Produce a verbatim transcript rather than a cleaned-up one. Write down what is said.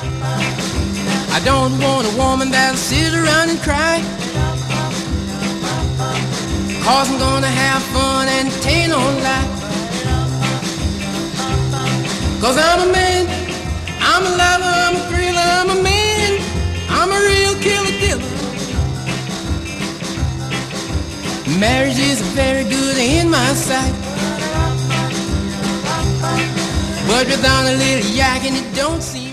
I don't want a woman that'll sit around and cry, 'cause I'm gonna have fun and it ain't no lie. 'Cause I'm a man, I'm a lover, I'm a thriller, I'm a man, I'm a real killer killer. Marriage is very good in my sight, but without a little yakking it don't seem